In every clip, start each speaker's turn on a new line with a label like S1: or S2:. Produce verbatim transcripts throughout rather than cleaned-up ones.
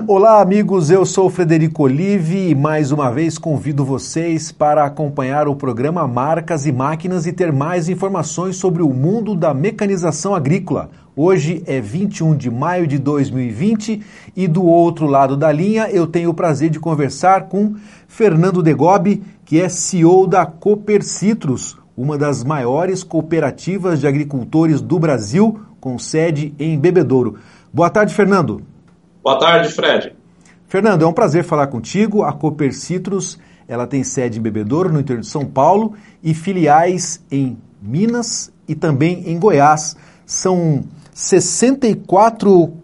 S1: Olá, amigos, eu sou o Frederico Olive e mais uma vez convido vocês para acompanhar o programa Marcas e Máquinas e ter mais informações sobre o mundo da mecanização agrícola. Hoje é vinte e um de maio de dois mil e vinte e do outro lado da linha eu tenho o prazer de conversar com Fernando Degobi, que é C E O da Copercitrus, uma das maiores cooperativas de agricultores do Brasil, com sede em Bebedouro. Boa tarde, Fernando.
S2: Boa tarde, Fred.
S1: Fernando, é um prazer falar contigo. A Copercitrus, ela tem sede em Bebedouro, no interior de São Paulo, e filiais em Minas e também em Goiás. São sessenta e quatro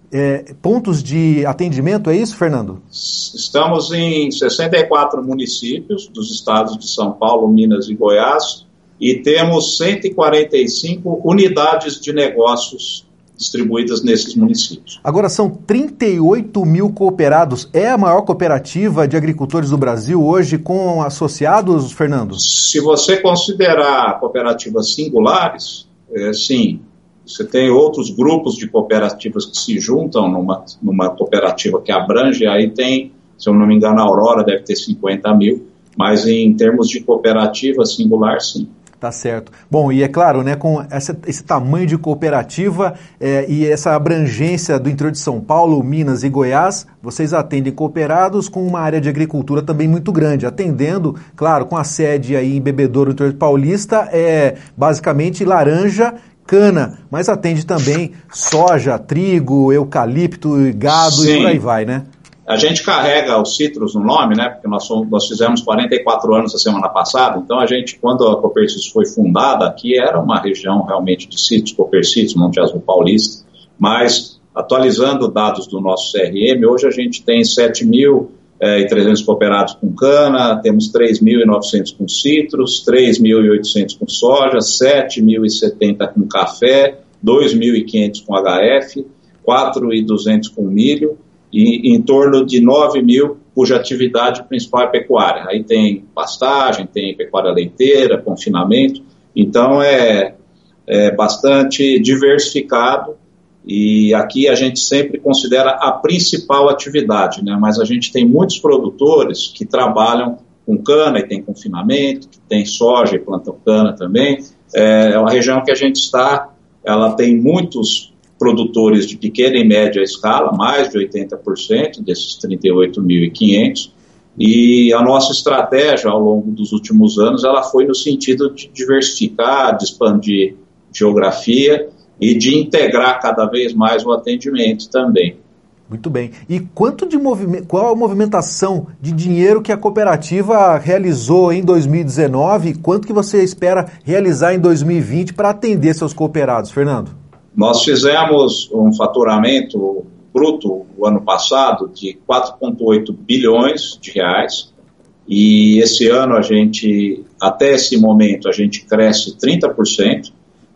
S1: é, pontos de atendimento, é isso, Fernando?
S2: Estamos em sessenta e quatro municípios dos estados de São Paulo, Minas e Goiás, e temos cento e quarenta e cinco unidades de negócios distribuídas nesses municípios.
S1: Agora, são trinta e oito mil cooperados. É a maior cooperativa de agricultores do Brasil hoje com associados, Fernando?
S2: Se você considerar cooperativas singulares, é, sim. Você tem outros grupos de cooperativas que se juntam numa, numa cooperativa que abrange, aí tem, se eu não me engano, a Aurora deve ter cinquenta mil, mas em termos de cooperativa singular, sim.
S1: Tá certo. Bom, e é claro, né, com essa, esse tamanho de cooperativa é, e essa abrangência do interior de São Paulo, Minas e Goiás, vocês atendem cooperados com uma área de agricultura também muito grande, atendendo, claro, com a sede aí em Bebedouro, no interior paulista, é basicamente laranja, cana, mas atende também soja, trigo, eucalipto, gado. Sim. E por aí vai, né?
S2: A gente carrega o Citrus no nome, né? Porque nós, somos, nós fizemos quarenta e quatro anos a semana passada, então a gente, quando a Copercitrus foi fundada, aqui era uma região realmente de Citrus, Copercitrus, Monte Azul Paulista, mas atualizando dados do nosso C R M, hoje a gente tem sete mil e trezentos cooperados com cana, temos três mil e novecentos com citrus, três mil e oitocentos com soja, sete mil e setenta com café, dois mil e quinhentos com H F, quatro mil e duzentos com milho, e em torno de nove mil, cuja atividade principal é pecuária. Aí tem pastagem, tem pecuária leiteira, confinamento, então é, é bastante diversificado e aqui a gente sempre considera a principal atividade, né? Mas a gente tem muitos produtores que trabalham com cana e tem confinamento, que tem soja e plantam cana também. É uma região que a gente está, ela tem muitos produtores de pequena e média escala, mais de oitenta por cento desses trinta e oito mil e quinhentos, e a nossa estratégia ao longo dos últimos anos, ela foi no sentido de diversificar, de expandir geografia e de integrar cada vez mais o atendimento também.
S1: Muito bem. E quanto de movimento, qual a movimentação de dinheiro que a cooperativa realizou em dois mil e dezenove e quanto que você espera realizar em dois mil e vinte para atender seus cooperados, Fernando?
S2: Nós fizemos um faturamento bruto o ano passado de quatro vírgula oito bilhões de reais e esse ano a gente, até esse momento, a gente cresce trinta por cento,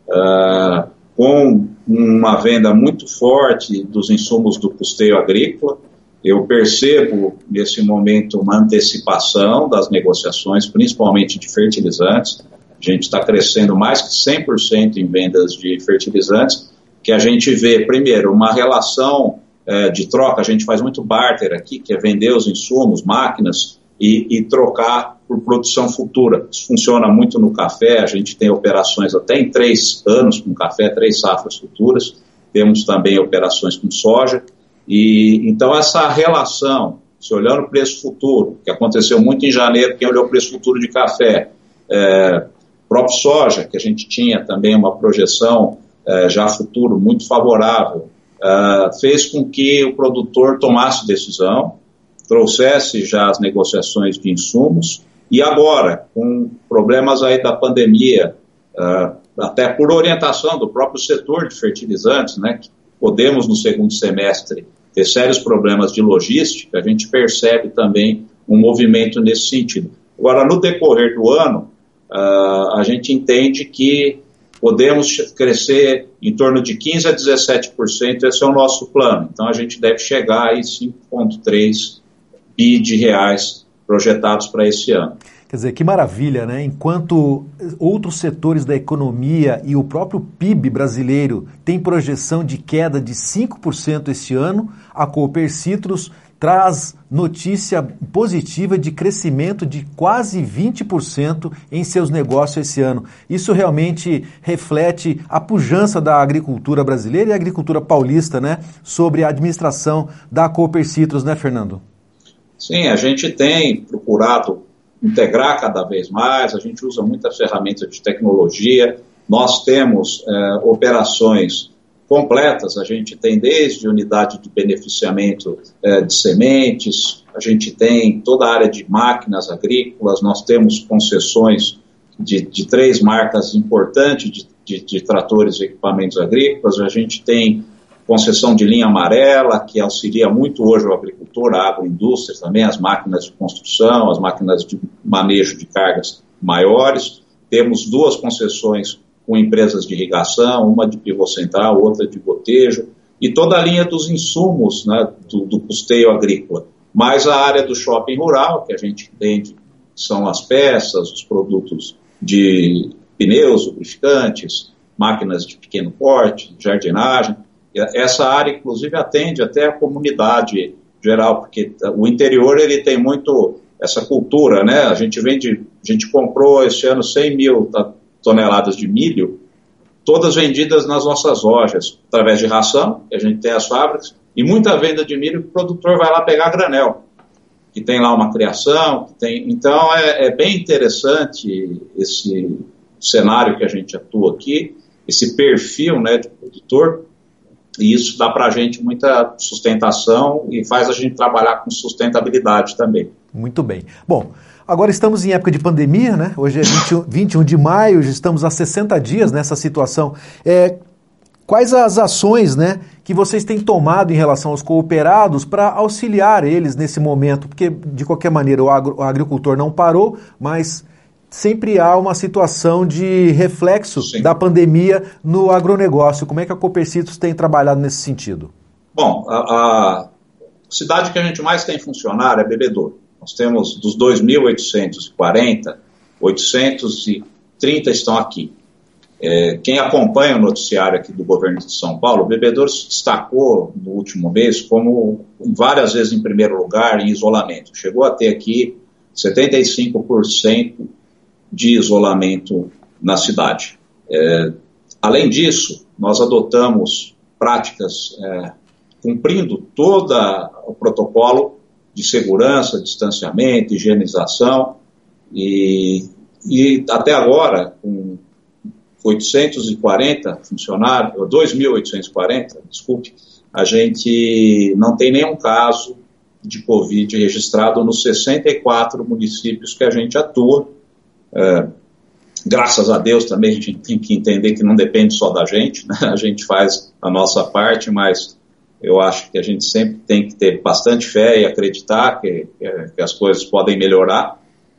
S2: uh, com uma venda muito forte dos insumos do custeio agrícola. Eu percebo nesse momento uma antecipação das negociações, principalmente de fertilizantes. A gente está crescendo mais que cem por cento em vendas de fertilizantes, que a gente vê, primeiro, uma relação eh, de troca, a gente faz muito barter aqui, que é vender os insumos, máquinas, e, e trocar por produção futura. Isso funciona muito no café, a gente tem operações até em três anos com café, três safras futuras, temos também operações com soja, e então essa relação, se olhando o preço futuro, que aconteceu muito em janeiro, quem olhou o preço futuro de café, é, próprio soja, que a gente tinha também uma projeção é, já futuro muito favorável, é, fez com que o produtor tomasse decisão, trouxesse já as negociações de insumos, e agora, com problemas aí da pandemia, é, até por orientação do próprio setor de fertilizantes, né, que podemos no segundo semestre ter sérios problemas de logística, a gente percebe também um movimento nesse sentido. Agora, no decorrer do ano, Uh, a gente entende que podemos crescer em torno de quinze a dezessete por cento, esse é o nosso plano. Então a gente deve chegar a cinco vírgula três bi de reais projetados para esse ano.
S1: Quer Quer dizer, que maravilha, né? Enquanto outros setores da economia e o próprio P I B brasileiro tem projeção de queda de cinco por cento esse ano, a Cooper Citrus traz notícia positiva de crescimento de quase vinte por cento em seus negócios esse ano. Isso realmente reflete a pujança da agricultura brasileira e a agricultura paulista, né? Sobre a administração da Cooper Citrus, né, Fernando?
S2: Sim, a gente tem procurado integrar cada vez mais, a gente usa muitas ferramentas de tecnologia, nós temos é, operações completas, a gente tem desde unidade de beneficiamento é, de sementes, a gente tem toda a área de máquinas agrícolas, nós temos concessões de, de três marcas importantes de, de, de tratores e equipamentos agrícolas, a gente tem concessão de linha amarela, que auxilia muito hoje o agricultor, a agroindústria também, as máquinas de construção, as máquinas de manejo de cargas maiores. Temos duas concessões com empresas de irrigação, uma de pivô central, outra de gotejo, e toda a linha dos insumos, né, do, do custeio agrícola. Mais a área do shopping rural, que a gente entende são as peças, os produtos de pneus, lubrificantes, máquinas de pequeno porte, jardinagem. Essa área, inclusive, atende até a comunidade geral, porque o interior ele tem muito essa cultura, né? A gente vende, a gente comprou este ano cem mil toneladas de milho, todas vendidas nas nossas lojas, através de ração, que a gente tem as fábricas, e muita venda de milho que o produtor vai lá pegar granel, que tem lá uma criação, que tem... Então é, é bem interessante esse cenário que a gente atua aqui, esse perfil, né, de produtor. E isso dá para a gente muita sustentação e faz a gente trabalhar com sustentabilidade também.
S1: Muito bem. Bom, agora estamos em época de pandemia, né? Hoje é vinte e um de maio, já estamos há sessenta dias nessa situação. É, quais as ações, né, que vocês têm tomado em relação aos cooperados para auxiliar eles nesse momento? Porque, de qualquer maneira, o, agro, o agricultor não parou, mas sempre há uma situação de reflexo Sim. da pandemia no agronegócio. Como é que a Cooper Citrus tem trabalhado nesse sentido?
S2: Bom, a, a cidade que a gente mais tem funcionário é Bebedouro. Nós temos dos dois mil oitocentos e quarenta, oitocentos e trinta estão aqui. É, quem acompanha o noticiário aqui do governo de São Paulo, o Bebedouro se destacou no último mês como várias vezes em primeiro lugar em isolamento. Chegou a ter aqui setenta e cinco por cento de isolamento na cidade. É, além disso, nós adotamos práticas é, cumprindo todo o protocolo de segurança, distanciamento, higienização, e, e até agora, com oitocentos e quarenta funcionários, dois mil oitocentos e quarenta, desculpe, a gente não tem nenhum caso de Covid registrado nos sessenta e quatro municípios que a gente atua. É, graças a Deus também a gente tem que entender que não depende só da gente, né? A gente faz a nossa parte, mas eu acho que a gente sempre tem que ter bastante fé e acreditar que, que as coisas podem melhorar,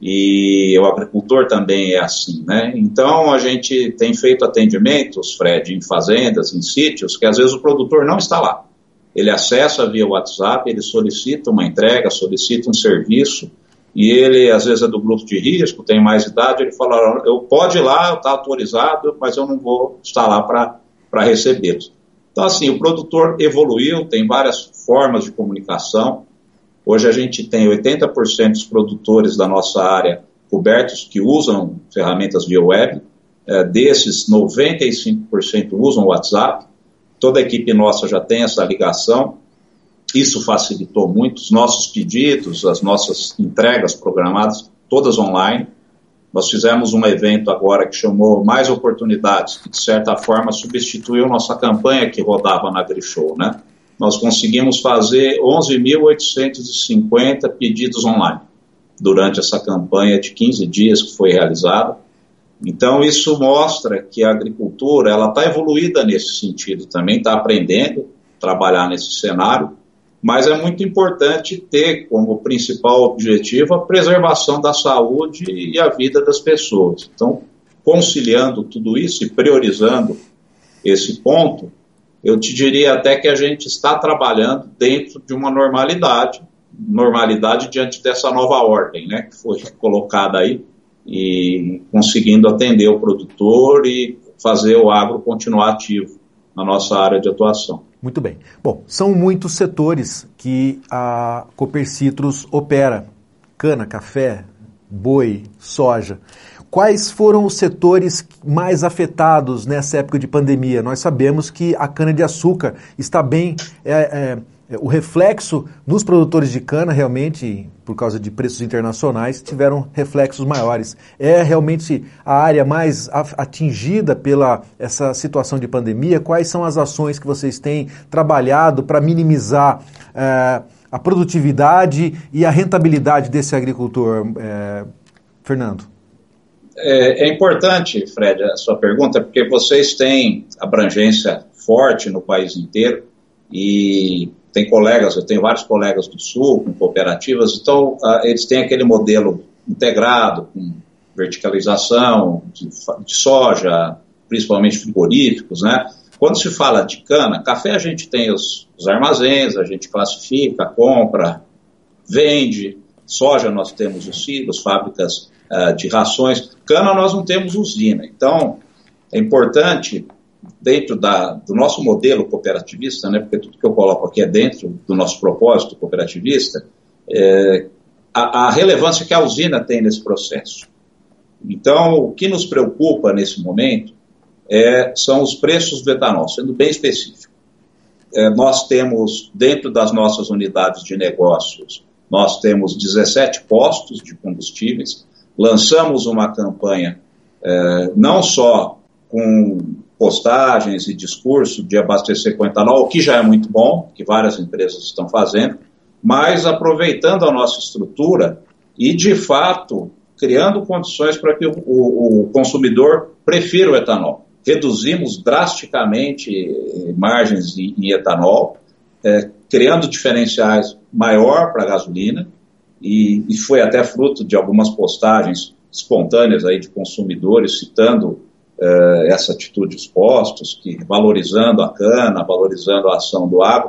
S2: e o agricultor também é assim, né? Então a gente tem feito atendimentos, Fred, em fazendas, em sítios, que às vezes o produtor não está lá. Ele acessa via WhatsApp, ele solicita uma entrega, solicita um serviço, e ele, às vezes, é do grupo de risco, tem mais idade, ele fala, eu pode ir lá, eu estou autorizado, mas eu não vou estar lá para recebê-los. Então, assim, o produtor evoluiu, tem várias formas de comunicação. Hoje a gente tem oitenta por cento dos produtores da nossa área cobertos que usam ferramentas via web. É, desses, noventa e cinco por cento usam o WhatsApp. Toda a equipe nossa já tem essa ligação. Isso facilitou muito os nossos pedidos, as nossas entregas programadas, todas online. Nós fizemos um evento agora que chamou Mais Oportunidades, que de certa forma substituiu nossa campanha que rodava na AgriShow, né? Nós conseguimos fazer onze mil oitocentos e cinquenta pedidos online durante essa campanha de quinze dias que foi realizada. Então isso mostra que a agricultura ela está evoluída nesse sentido também, está aprendendo a trabalhar nesse cenário. Mas é muito importante ter como principal objetivo a preservação da saúde e a vida das pessoas. Então, conciliando tudo isso e priorizando esse ponto, eu te diria até que a gente está trabalhando dentro de uma normalidade, normalidade diante dessa nova ordem, né, que foi colocada aí, e conseguindo atender o produtor e fazer o agro continuar ativo na nossa área de atuação.
S1: Muito bem. Bom, são muitos setores que a Copercitros opera: cana, café, boi, soja. Quais foram os setores mais afetados nessa época de pandemia? Nós sabemos que a cana-de-açúcar está bem... É, é, o reflexo nos produtores de cana, realmente, por causa de preços internacionais, tiveram reflexos maiores. É realmente a área mais atingida pela essa situação de pandemia? Quais são as ações que vocês têm trabalhado para minimizar é, a produtividade e a rentabilidade desse agricultor, é, Fernando?
S2: É, é importante, Fred, a sua pergunta, porque vocês têm abrangência forte no país inteiro e tem colegas, eu tenho vários colegas do Sul com cooperativas, então uh, eles têm aquele modelo integrado com verticalização de, de soja, principalmente frigoríficos, né? Quando se fala de cana, café a gente tem os, os armazéns, a gente classifica, compra, vende. Soja nós temos os silos, fábricas uh, de rações. Cana nós não temos usina. Então é importante, dentro da, do nosso modelo cooperativista, né, porque tudo que eu coloco aqui é dentro do nosso propósito cooperativista, é, a, a relevância que a usina tem nesse processo. Então, o que nos preocupa nesse momento é, são os preços do etanol, sendo bem específico. É, nós temos, dentro das nossas unidades de negócios, nós temos dezessete postos de combustíveis, lançamos uma campanha é, não só com postagens e discurso de abastecer com etanol, o que já é muito bom, que várias empresas estão fazendo, mas aproveitando a nossa estrutura e, de fato, criando condições para que o, o, o consumidor prefira o etanol. Reduzimos drasticamente margens em, em etanol, é, criando diferenciais maior para a gasolina, e, e foi até fruto de algumas postagens espontâneas aí de consumidores citando uh, essa atitude dos postos, que valorizando a cana, valorizando a ação do agro,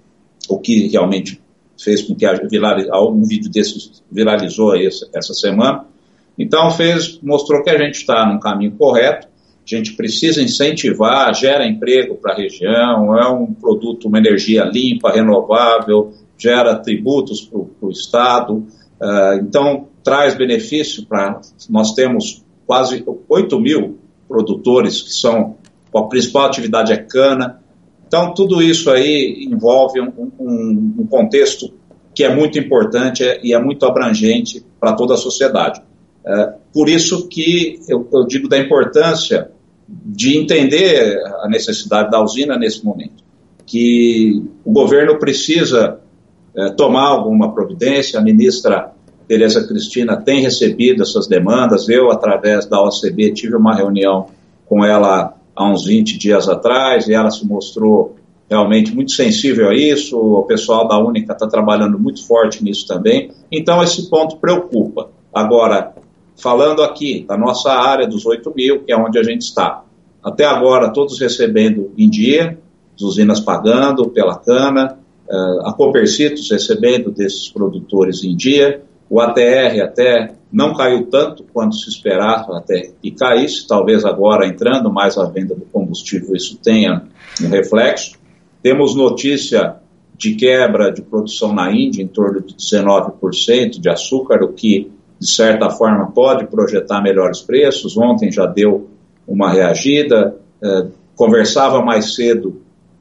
S2: o que realmente fez com que a, um vídeo desses viralizou aí essa, essa semana. Então fez, mostrou que a gente está num caminho correto, a gente precisa incentivar, gera emprego para a região, é um produto, uma energia limpa, renovável, gera tributos para o Estado, uh, então traz benefício para... Nós temos quase oito mil produtores que são... A principal atividade é cana, então tudo isso aí envolve um, um, um contexto que é muito importante e é muito abrangente para toda a sociedade. Uh, por isso que eu, eu digo da importância de entender a necessidade da usina nesse momento, que o governo precisa é, tomar alguma providência. A ministra Tereza Cristina tem recebido essas demandas, eu, através da O C B, tive uma reunião com ela há uns vinte dias atrás, e ela se mostrou realmente muito sensível a isso, o pessoal da Única está trabalhando muito forte nisso também, então esse ponto preocupa. Agora, falando aqui da nossa área dos oito mil, que é onde a gente está. Até agora, todos recebendo em dia, as usinas pagando pela cana, a Copercitros recebendo desses produtores em dia, o A T R até não caiu tanto quanto se esperava até que caísse, talvez agora entrando mais a venda do combustível isso tenha um reflexo. Temos notícia de quebra de produção na Índia em torno de dezenove por cento de açúcar, o que de certa forma pode projetar melhores preços. Ontem já deu uma reagida, eh, conversava mais cedo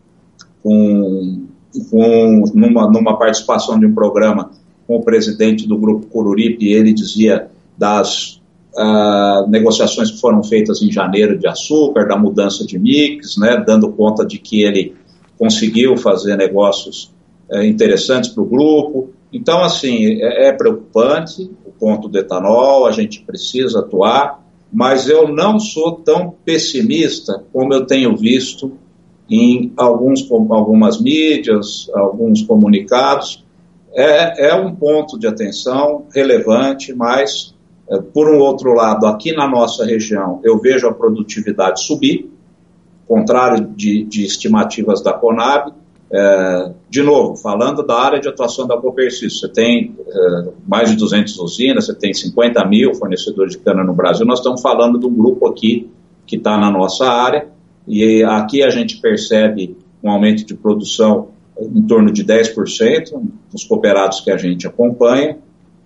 S2: com, com numa, numa participação de um programa com o presidente do Grupo Coruripe, e ele dizia das uh, negociações que foram feitas em janeiro de açúcar, da mudança de mix, né, dando conta de que ele conseguiu fazer negócios uh, interessantes para o grupo. Então, assim, é, é preocupante o ponto do etanol, a gente precisa atuar, mas eu não sou tão pessimista como eu tenho visto em alguns, algumas mídias, alguns comunicados. É, é um ponto de atenção relevante, mas, é, por um outro lado, aqui na nossa região, eu vejo a produtividade subir, contrário de, de estimativas da Conab, É, de novo, falando da área de atuação da Copercil, você tem é, mais de duzentas usinas, você tem cinquenta mil fornecedores de cana no Brasil, nós estamos falando de um grupo aqui que está na nossa área, e aqui a gente percebe um aumento de produção em torno de dez por cento nos cooperados que a gente acompanha,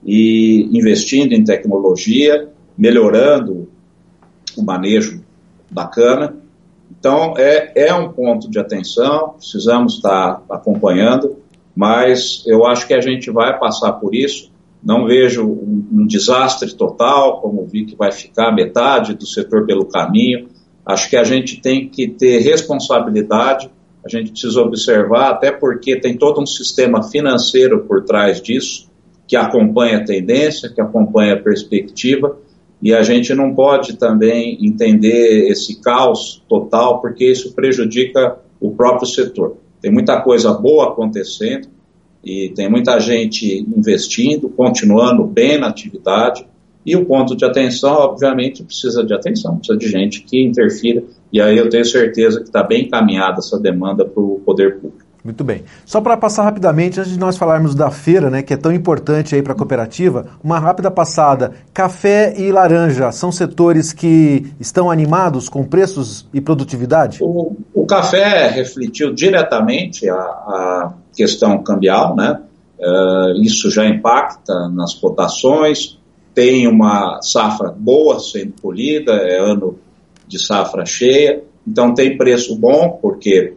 S2: e investindo em tecnologia, melhorando o manejo da cana. Então, é, é um ponto de atenção, precisamos estar acompanhando, mas eu acho que a gente vai passar por isso. Não vejo um, um desastre total, como vi que vai ficar metade do setor pelo caminho. Acho que a gente tem que ter responsabilidade, a gente precisa observar, até porque tem todo um sistema financeiro por trás disso, que acompanha a tendência, que acompanha a perspectiva, e a gente não pode também entender esse caos total, porque isso prejudica o próprio setor. Tem muita coisa boa acontecendo e tem muita gente investindo, continuando bem na atividade, e o ponto de atenção, obviamente, precisa de atenção, precisa de gente que interfira, e aí eu tenho certeza que está bem encaminhada essa demanda para o poder público.
S1: Muito bem. Só para passar rapidamente, antes de nós falarmos da feira, né, que é tão importante aí para a cooperativa, uma rápida passada. Café e laranja são setores que estão animados com preços e produtividade?
S2: O, o café refletiu diretamente a, a questão cambial, né? Uh, isso já impacta nas cotações, tem uma safra boa sendo colhida, é ano de safra cheia, então tem preço bom, porque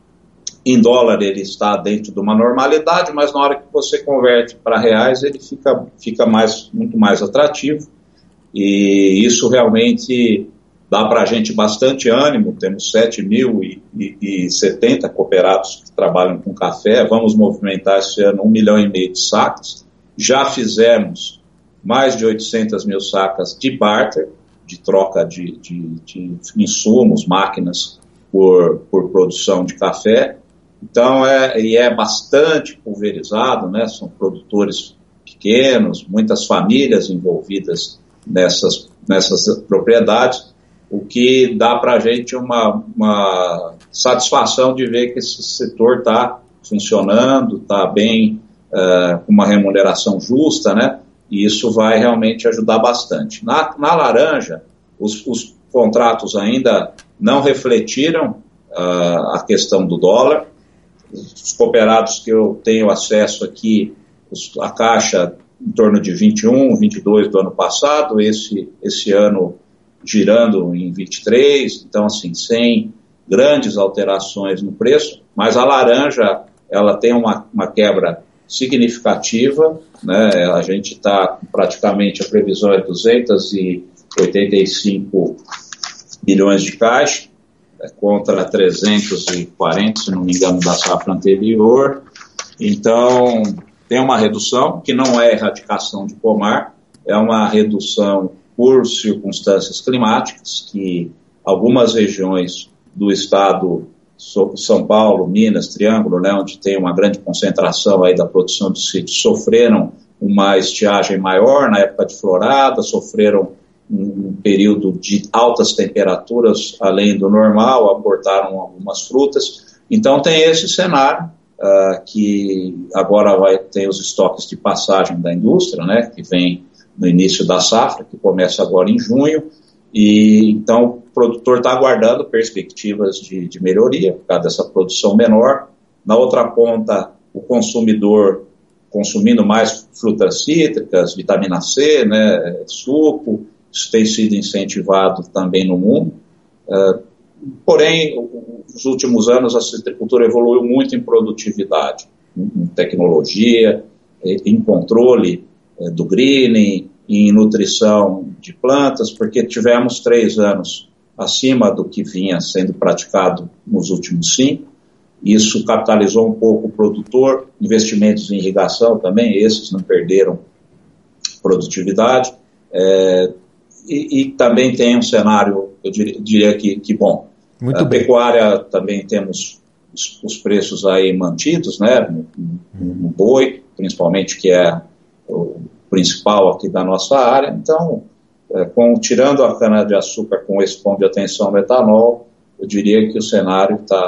S2: em dólar ele está dentro de uma normalidade, mas na hora que você converte para reais ele fica, fica mais, muito mais atrativo, e isso realmente dá para a gente bastante ânimo. Temos sete mil e setenta cooperados que trabalham com café, vamos movimentar esse ano um milhão e meio de sacas, já fizemos mais de oitocentas mil sacas de barter, de troca de, de, de insumos, máquinas por, por produção de café. Então, é, e é bastante pulverizado, né? São produtores pequenos, muitas famílias envolvidas nessas, nessas propriedades, o que dá para a gente uma, uma satisfação de ver que esse setor está funcionando, está bem, uh, com uma remuneração justa, né? E isso vai realmente ajudar bastante. Na, na laranja, os, os contratos ainda não refletiram uh, a questão do dólar. Os cooperados que eu tenho acesso aqui, os, a Caixa em torno de vinte e um, vinte e dois do ano passado, esse, esse ano girando em vinte e três, então assim, sem grandes alterações no preço, mas a laranja, ela tem uma, uma quebra significativa, né? A gente está praticamente, a previsão é duzentos e oitenta e cinco bilhões de caixa, contra trezentos e quarenta, se não me engano, da safra anterior. Então, tem uma redução, que não é erradicação de pomar, é uma redução por circunstâncias climáticas, que algumas regiões do estado, São Paulo, Minas, Triângulo, né, onde tem uma grande concentração aí da produção de sítios, sofreram uma estiagem maior na época de florada, sofreram um período de altas temperaturas além do normal, aportaram algumas frutas. Então tem esse cenário, uh, que agora vai ter os estoques de passagem da indústria, né, que vem no início da safra, que começa agora em junho, e então o produtor está aguardando perspectivas de, de melhoria por causa dessa produção menor. Na outra ponta, o consumidor consumindo mais frutas cítricas, vitamina C, né, suco. Isso tem sido incentivado também no mundo. Uh, porém, nos últimos anos a citricultura evoluiu muito em produtividade, em tecnologia, em controle uh, do greening, em nutrição de plantas, porque tivemos três anos acima do que vinha sendo praticado nos últimos cinco. Isso capitalizou um pouco o produtor, investimentos em irrigação também, esses não perderam produtividade. É, E, e também tem um cenário, eu diria, diria que, que bom.
S1: Muito
S2: a
S1: bem.
S2: Pecuária também temos os, os preços aí mantidos, né, no, no boi, principalmente, que é o principal aqui da nossa área. Então, é, com, tirando a cana-de-açúcar com esse ponto de atenção ao etanol, eu diria que o cenário está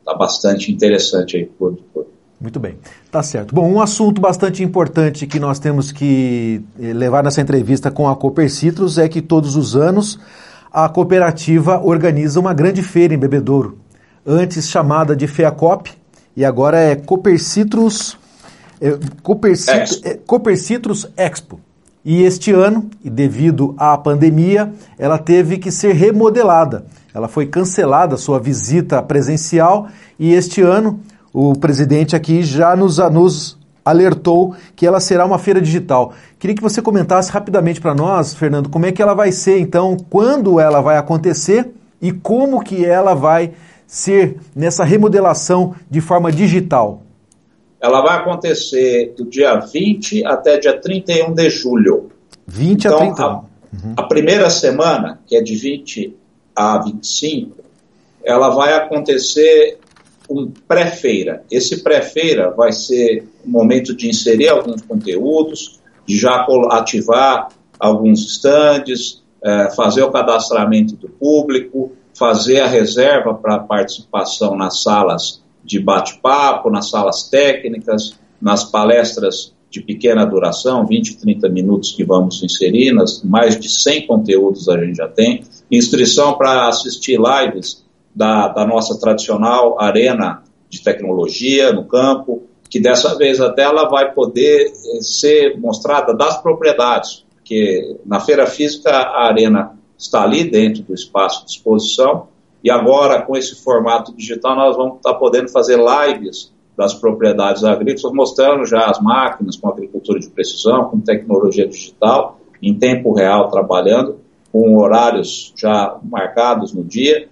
S2: tá bastante interessante aí por, por
S1: Muito bem, tá certo. Bom, um assunto bastante importante que nós temos que levar nessa entrevista com a Copercitros é que todos os anos a cooperativa organiza uma grande feira em Bebedouro, antes chamada de FEACOP, e agora é Copercitros, é, Copercitros, Expo. É, Copercitros Expo. E este ano, e devido à pandemia, ela teve que ser remodelada. Ela foi cancelada, sua visita presencial, e este ano o presidente aqui já nos, nos alertou que ela será uma feira digital. Queria que você comentasse rapidamente para nós, Fernando, como é que ela vai ser, então, quando ela vai acontecer e como que ela vai ser nessa remodelação de forma digital.
S2: Ela vai acontecer do dia vinte até dia trinta e um de julho.
S1: vinte
S2: então,
S1: a trinta e um.
S2: A, uhum. a primeira semana, que é de vinte a vinte e cinco, ela vai acontecer um pré-feira. Esse pré-feira vai ser o momento de inserir alguns conteúdos, de já ativar alguns estandes, é, fazer o cadastramento do público, fazer a reserva para participação nas salas de bate-papo, nas salas técnicas, nas palestras de pequena duração, vinte, trinta minutos que vamos inserir, nas mais de cem conteúdos a gente já tem, inscrição para assistir lives Da, da nossa tradicional arena de tecnologia no campo, que dessa vez até ela vai poder ser mostrada das propriedades, porque na feira física a arena está ali dentro do espaço de exposição, e agora com esse formato digital nós vamos estar podendo fazer lives das propriedades agrícolas, mostrando já as máquinas com agricultura de precisão, com tecnologia digital, em tempo real trabalhando, com horários já marcados no dia,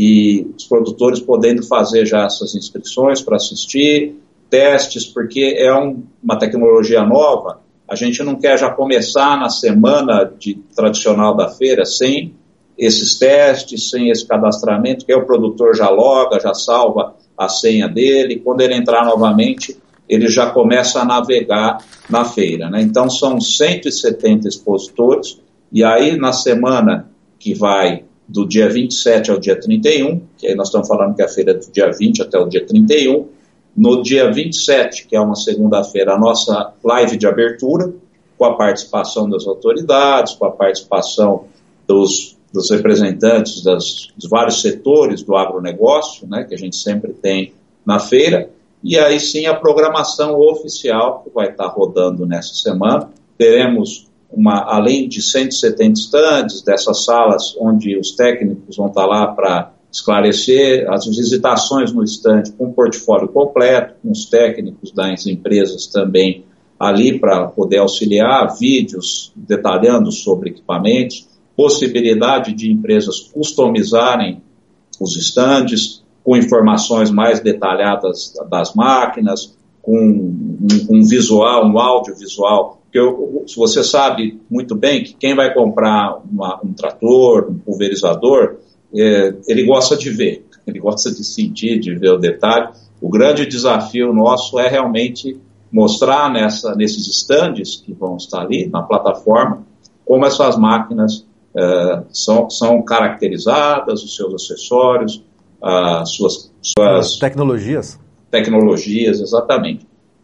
S2: e os produtores podendo fazer já essas inscrições para assistir, testes, porque é um, uma tecnologia nova, a gente não quer já começar na semana de, tradicional da feira sem esses testes, sem esse cadastramento, que aí o produtor já loga, já salva a senha dele, e quando ele entrar novamente, ele já começa a navegar na feira, né? Então são cento e setenta expositores, e aí na semana que vai do dia vinte e sete ao dia trinta e um, que aí nós estamos falando que é a feira é do dia vinte até o dia trinta e um, no dia vinte e sete, que é uma segunda-feira, a nossa live de abertura, com a participação das autoridades, com a participação dos, dos representantes das, dos vários setores do agronegócio, né, que a gente sempre tem na feira, e aí sim a programação oficial que vai estar rodando nessa semana. Teremos Uma, além de cento e setenta estandes, dessas salas onde os técnicos vão estar lá para esclarecer, as visitações no estande com o portfólio completo, com os técnicos das empresas também ali para poder auxiliar, vídeos detalhando sobre equipamentos, possibilidade de empresas customizarem os estandes com informações mais detalhadas das máquinas, com um, um visual, um audiovisual. Porque eu, você sabe muito bem que quem vai comprar uma, um trator, um pulverizador, é, ele gosta de ver, ele gosta de sentir, de ver o detalhe. O grande desafio nosso é realmente mostrar nessa, nesses estandes que vão estar ali na plataforma como essas máquinas é, são, são caracterizadas, os seus acessórios, as suas, suas
S1: tecnologias.
S2: Tecnologias, exatamente.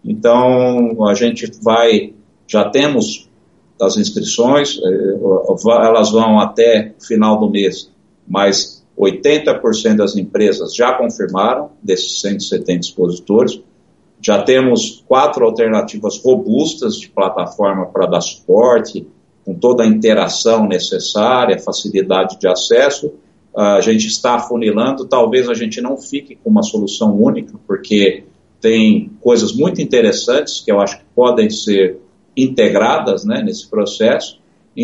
S2: Então, a gente vai... Já temos as inscrições, elas vão até o final do mês, mas oitenta por cento das empresas já confirmaram, desses cento e setenta expositores. Já temos quatro alternativas robustas de plataforma para dar suporte, com toda a interação necessária, facilidade de acesso. A gente está afunilando, talvez a gente não fique com uma solução única, porque tem coisas muito interessantes que eu acho que podem ser integradas, né, nesse processo.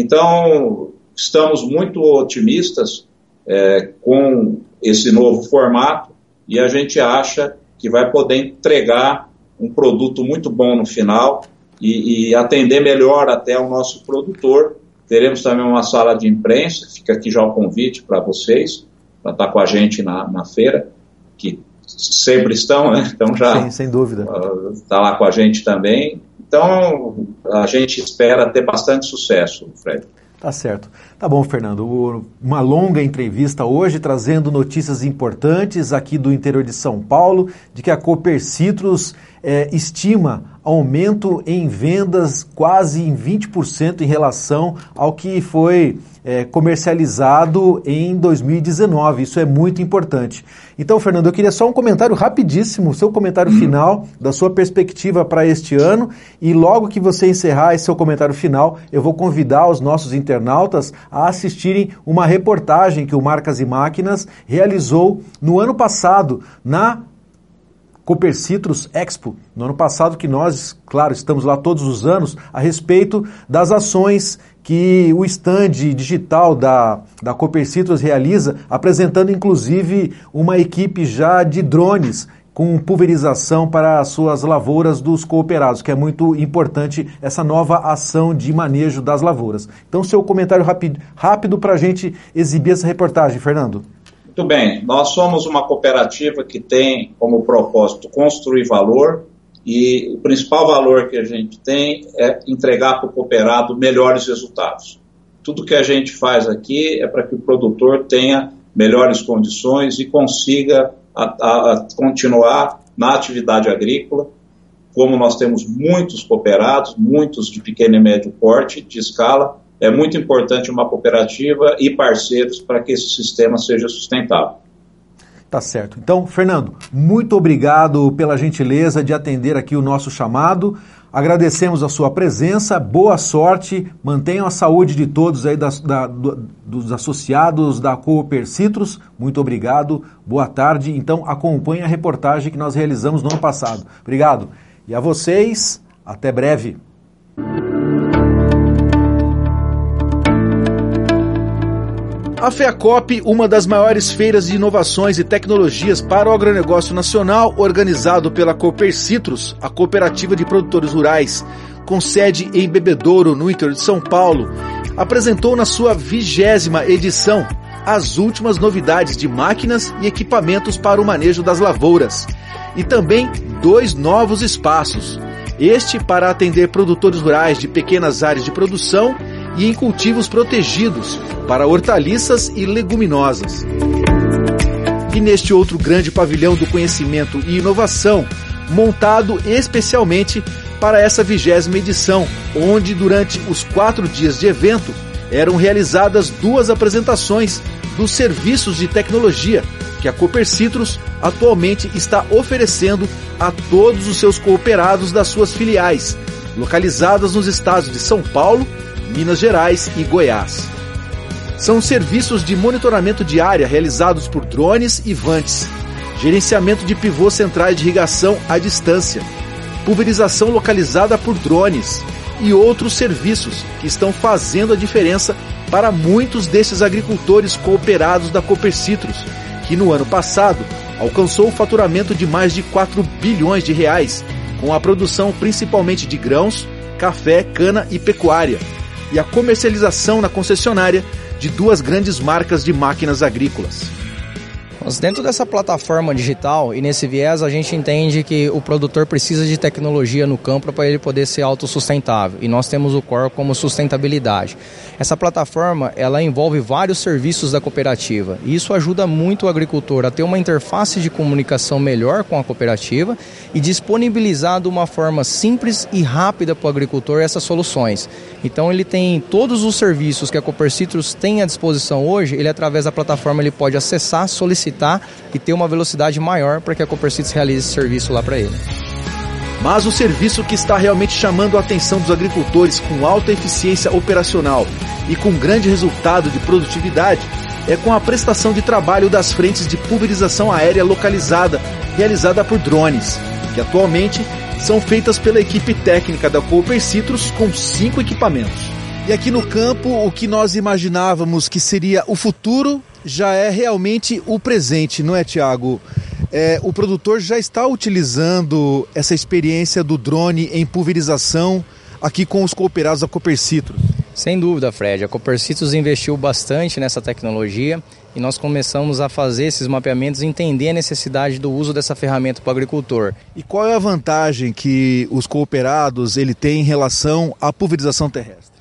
S2: Então, estamos muito otimistas é, com esse novo formato e a gente acha que vai poder entregar um produto muito bom no final e, e atender melhor até o nosso produtor. Teremos também uma sala de imprensa, fica aqui já o convite para vocês, para estar com a gente na, na feira, que sempre estão, né? Então já
S1: Sim, sem dúvida.
S2: Está uh, lá com a gente também. Então, a gente espera ter bastante sucesso, Fred.
S1: Tá certo. Tá bom, Fernando. Uma longa entrevista hoje, trazendo notícias importantes aqui do interior de São Paulo, de que a Copercitros é, estima aumento em vendas quase em vinte por cento em relação ao que foi é, comercializado em dois mil e dezenove. Isso é muito importante. Então, Fernando, eu queria só um comentário rapidíssimo, seu comentário final da sua perspectiva para este ano, e logo que você encerrar esse seu comentário final, eu vou convidar os nossos internautas a assistirem uma reportagem que o Marcas e Máquinas realizou no ano passado na Copercitros Expo, no ano passado, que nós, claro, estamos lá todos os anos, a respeito das ações que o stand digital da, da Copercitros realiza, apresentando inclusive uma equipe já de drones com pulverização para as suas lavouras dos cooperados, que é muito importante essa nova ação de manejo das lavouras. Então, seu comentário rápido, rápido para a gente exibir essa reportagem, Fernando.
S2: Muito bem, nós somos uma cooperativa que tem como propósito construir valor, e o principal valor que a gente tem é entregar para o cooperado melhores resultados. Tudo que a gente faz aqui é para que o produtor tenha melhores condições e consiga a, a, a continuar na atividade agrícola. Como nós temos muitos cooperados, muitos de pequeno e médio porte, de escala, é muito importante uma cooperativa e parceiros para que esse sistema seja sustentável.
S1: Tá certo. Então, Fernando, muito obrigado pela gentileza de atender aqui o nosso chamado. Agradecemos a sua presença, boa sorte, mantenham a saúde de todos aí das, da, do, dos associados da Copercitros. Muito obrigado, boa tarde. Então, acompanhe a reportagem que nós realizamos no ano passado. Obrigado. E a vocês, até breve. A FEACOP, uma das maiores feiras de inovações e tecnologias para o agronegócio nacional, organizado pela Copercitros, a cooperativa de produtores rurais, com sede em Bebedouro, no interior de São Paulo, apresentou na sua vigésima edição as últimas novidades de máquinas e equipamentos para o manejo das lavouras, e também dois novos espaços, este para atender produtores rurais de pequenas áreas de produção e em cultivos protegidos para hortaliças e leguminosas. E neste outro grande pavilhão do conhecimento e inovação, montado especialmente para essa vigésima edição, onde durante os quatro dias de evento eram realizadas duas apresentações dos serviços de tecnologia que a Copercitros atualmente está oferecendo a todos os seus cooperados das suas filiais, localizadas nos estados de São Paulo, Minas Gerais e Goiás. São serviços de monitoramento de área realizados por drones e vantes, gerenciamento de pivôs centrais de irrigação à distância, pulverização localizada por drones e outros serviços que estão fazendo a diferença para muitos desses agricultores cooperados da Copercitros, que no ano passado alcançou o faturamento de mais de quatro bilhões de reais, com a produção principalmente de grãos, café, cana e pecuária, e a comercialização na concessionária de duas grandes marcas de máquinas agrícolas.
S3: Mas dentro dessa plataforma digital e nesse viés a gente entende que o produtor precisa de tecnologia no campo para ele poder ser autossustentável, e nós temos o core como sustentabilidade. Essa plataforma ela envolve vários serviços da cooperativa e isso ajuda muito o agricultor a ter uma interface de comunicação melhor com a cooperativa e disponibilizar de uma forma simples e rápida para o agricultor essas soluções. Então ele tem todos os serviços que a Copercitros tem à disposição hoje, ele através da plataforma ele pode acessar, solicitar e ter uma velocidade maior para que a Copercitros realize esse serviço lá para ele.
S1: Mas o serviço que está realmente chamando a atenção dos agricultores com alta eficiência operacional e com grande resultado de produtividade é com a prestação de trabalho das frentes de pulverização aérea localizada, realizada por drones, que atualmente são feitas pela equipe técnica da Copercitros com cinco equipamentos. E aqui no campo, o que nós imaginávamos que seria o futuro já é realmente o presente, não é, Tiago? É, o produtor já está utilizando essa experiência do drone em pulverização aqui com os cooperados da Copercitros.
S3: Sem dúvida, Fred. A Copercitros investiu bastante nessa tecnologia e nós começamos a fazer esses mapeamentos e entender a necessidade do uso dessa ferramenta para o agricultor.
S1: E qual é a vantagem que os cooperados ele tem em relação à pulverização terrestre?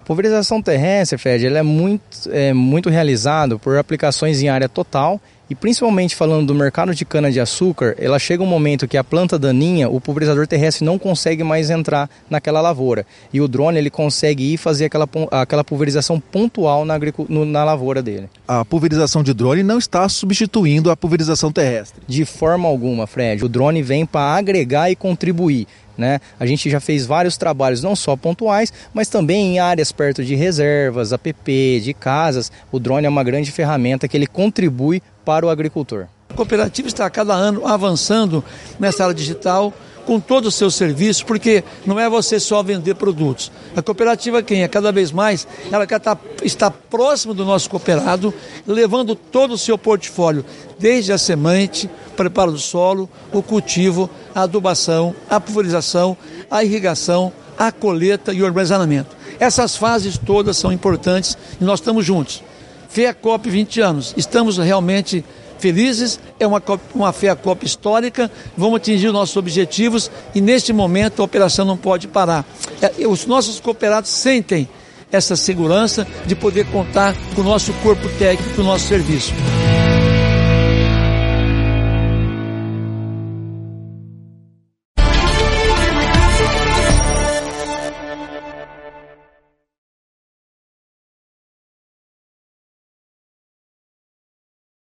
S3: Pulverização terrestre, Fred, ela é muito, é muito realizada por aplicações em área total e principalmente falando do mercado de cana-de-açúcar, ela chega um momento que a planta daninha, o pulverizador terrestre não consegue mais entrar naquela lavoura. E o drone ele consegue ir fazer aquela, aquela pulverização pontual na, no, na lavoura dele.
S1: A pulverização de drone não está substituindo a pulverização terrestre?
S3: De forma alguma, Fred. O drone vem para agregar e contribuir. Né? A gente já fez vários trabalhos, não só pontuais, mas também em áreas perto de reservas, A P P, de casas. O drone é uma grande ferramenta que ele contribui para o agricultor.
S4: A cooperativa está a cada ano avançando nessa área digital com todos os seus serviços, porque não é você só vender produtos. A cooperativa quem é? Cada vez mais, ela quer estar, estar próximo do nosso cooperado, levando todo o seu portfólio, desde a semente, preparo do solo, o cultivo, a adubação, a pulverização, a irrigação, a colheita e o armazenamento. Essas fases todas são importantes e nós estamos juntos. FEACOP vinte anos, estamos realmente felizes, é uma, uma FEACOP histórica, vamos atingir os nossos objetivos e neste momento a operação não pode parar. É, os nossos cooperados sentem essa segurança de poder contar com o nosso corpo técnico, com o nosso serviço.